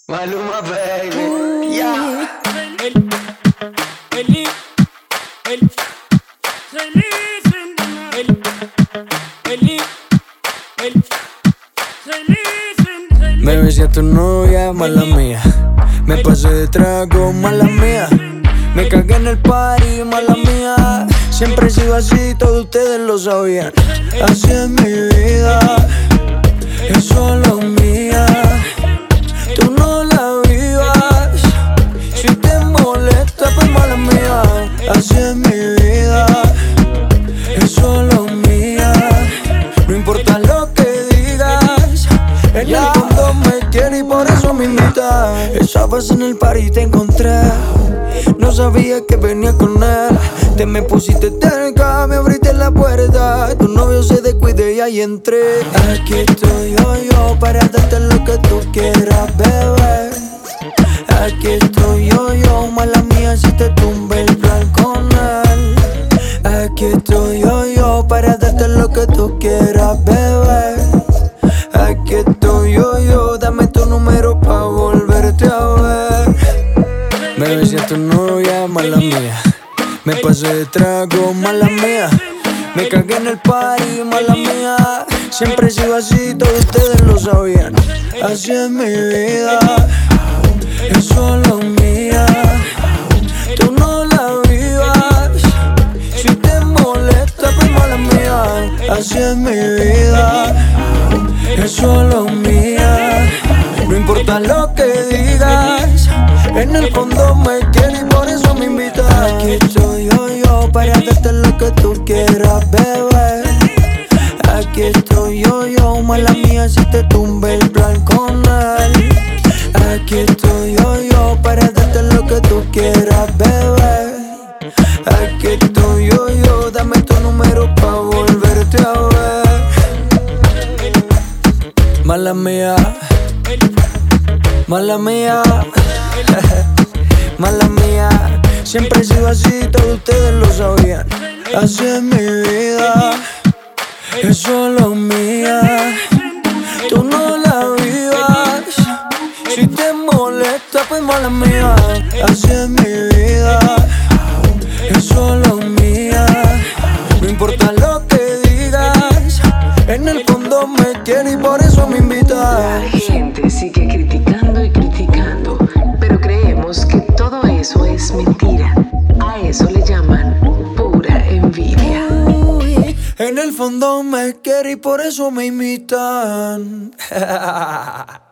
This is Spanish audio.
Maluma, baby. Yeah. Me besé a tu novia, mala mía. Me pasé de trago, mala mía. Me cagué en el party, mala mía. Siempre he sido así, todos ustedes lo sabían. Así es mi vida, es solo mía. Tú no la vivas, si te molesta, pues mala mía. Así es mi vida, es solo mía. No importa lo que digas, en el fondo me quiere y por eso me invita. Esa vez en el party te encontré, no sabía que venía con él. Te me pusiste cerca, me abriste la puerta. Tu novio se descuide y ahí entré. Aquí estoy yo para darte lo que tú quieras, bebé. Aquí estoy yo, mala mía si te tumbe el plan con él. Aquí estoy yo para darte lo que tú quieras, bebé. Aquí estoy yo, dame tu número pa' volverte a ver. Me besé a tu novia, mala mía. Me pasé de trago, mala mía. Me cagué en el party, mala mía. Siempre he sido así, todos ustedes lo sabían. Así es mi vida, es solo mía. Tú no la vivas, si te molesta, pues mala mía. Así es mi vida, es solo mía. No importa lo que digas, en el fondo me quiere y por eso me invita. Aquí estoy yo para darte lo que tú quieras, bebé. Aquí estoy yo, mala mía si te tumbe el plan con él. Aquí estoy yo para darte lo que tú quieras, bebé. Aquí estoy yo, dame tu número pa' volverte a ver. Mala mía, mala mía, mala mía. Siempre he sido así, todos ustedes lo sabían. Así es mi vida, es solo mía. Tú no la vivas, si te molesta, pues mala mía. Así es mi vida, es solo mía. No importa lo que digas, en el fondo me quiere y por eso me invita. La gente sigue criticando y criticando, pero creemos que todo eso es mentira. A eso le llaman pura envidia. En el fondo me quiere y por eso me imitan.